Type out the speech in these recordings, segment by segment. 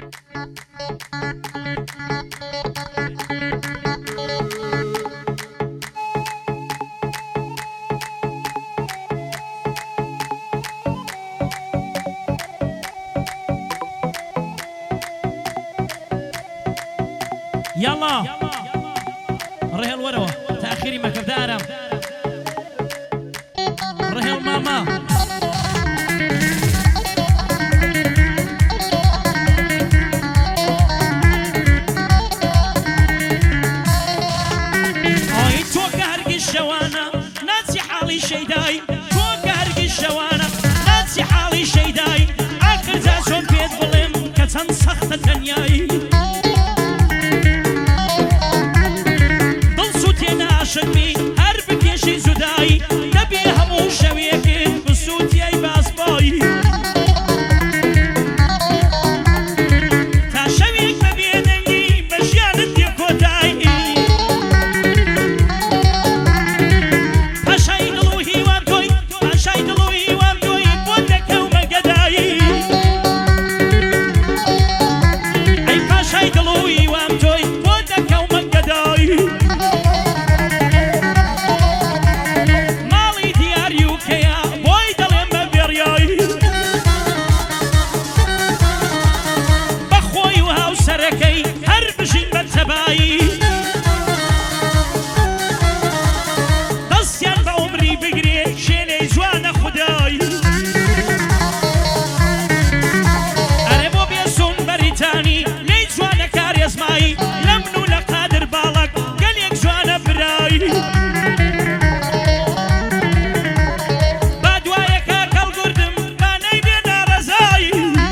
يلا رهل وروا تأخيري ما كردارم رهل ماما آي تو كهرق الشوانا ناسي حالي شيداي تو كهرق الشوانا ناسي حالي شيداي آخر زاسون بيت ظلم كتن سخت تنياي شمی هر بکشی زودایی نبی همون شویه که بسوتی ای باسبایی تا شویه که ببیننگی بشیانت دی کودایی پاشای دلو هیوام توی پاشای دلو هیوام توی بودکه و مگدایی ای پاشای دلو هیوام توی بودکه و مگدایی دستیان با عمری بگیری شینه جوان خدای اره بو بیسون بریتانی لی جوان کاری اسمایی لمنو لقادر بالک گل یک جوان برای بادوای کاکل گردم بانای بینا رزایی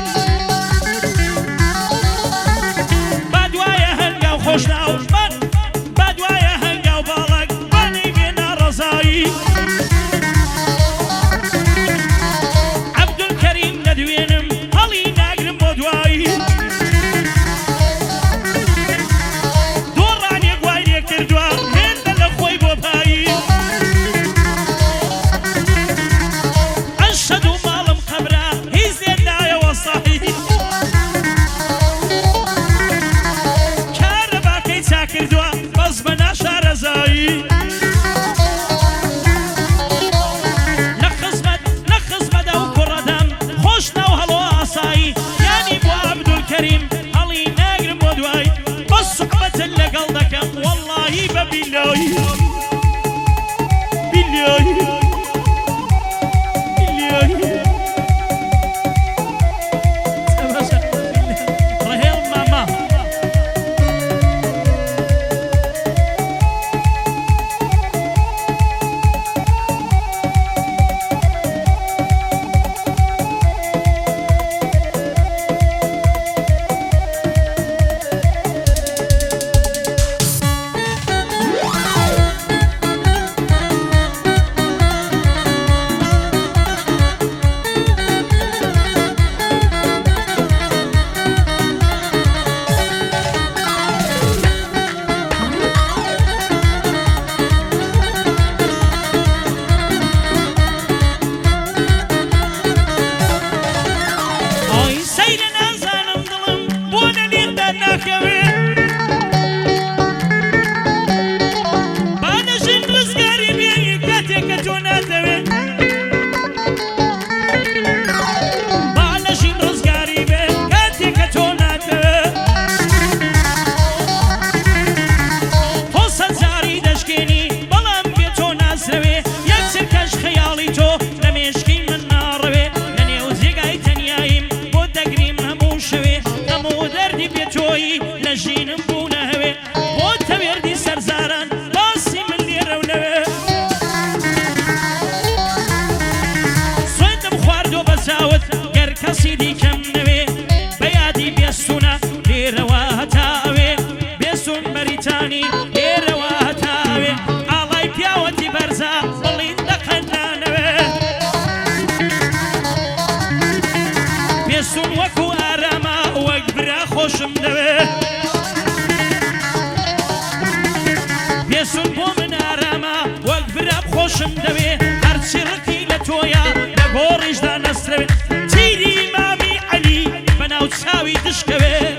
بادوای هنگاو خوشناو بادوای هنگاو بالک بانای بینا رزایی عبدالکریم ندوینم هلی نگرم بادوایی دورانی گوایی کردوا هند لخوی بو پایی اشهد مالم خبره هیزی نای وصاحی کار باکی تا کردوا بس بناشا رزایی نخزمت او کردم خوش نو هلو آسایی یعنی بو عبدالکریم هلی نگرم بودوایی بس صحبت لقل دکم والله ببیلایی بیلایی رهيل ماما آی سیر نازانم دلم بونه لیردن ناکوه بانشین رزگاری بیایی کتی کتو ناتوه بانشین رزگاری بی کتی کتو ناتوه فوسط زاری دشکینی بلم بیتو نازروه یک سرکش خیالی تو نمیشکی من ناروه ننیوزیگای تنیاییم بود دگریم همون شوه همو دردی بیتویی لجینم بونه هوه بود تویردی سرزاران باسی من لیره و نوه سویندم خواردو بزاوت گر کسی دی کم نوه بیادی بیستونه لیره و هتاوه بیستون بریتانی لیره و هتاوه آلای پیاوتی برزا بلین دقنانوه بیستون وکو آراما وک برا خوشم دوه بیستون بو من آراما وک برا خوشم دوه هرچی رکی لتویا لگوریش دا نستروه تیری امامی علی بناو چاوی دشکوه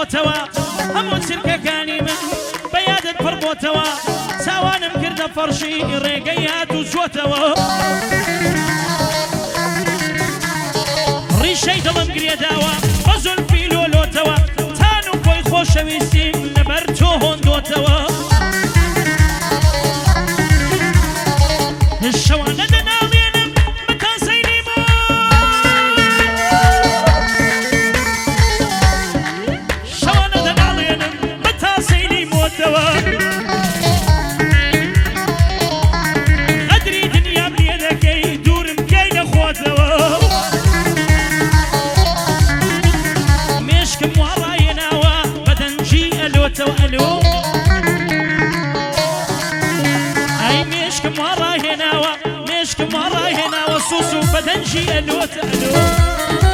بۆتەوە هەموو چرکەکانی من بە یادت پڕ بۆتەوە چاوانم کردە فەرشی ڕێگەی هات و چۆتەوە ڕیشەی دڵم گرێداوە بە زولفی لۆلۆتەوە تان و خۆی خۆشەویستیم لەبەر تۆ هۆندۆتەوە شەوانە دەناڵێنم بە تاسەی نیمە شەوانە دەناڵێنم بە تاسەی نیمۆتەوە قەدری دنیام لێ دەکەی دوورم کەی لە خۆتەوە مێشکم وا ڕاهێناوە بەدەنجی ئەلۆتەوە ئەلۆ ئەی مێشکم وا ڕاهێناوە مێشکم وا ڕاهێناوە سووس و بەدەنجی ئەلۆتە ئەلۆ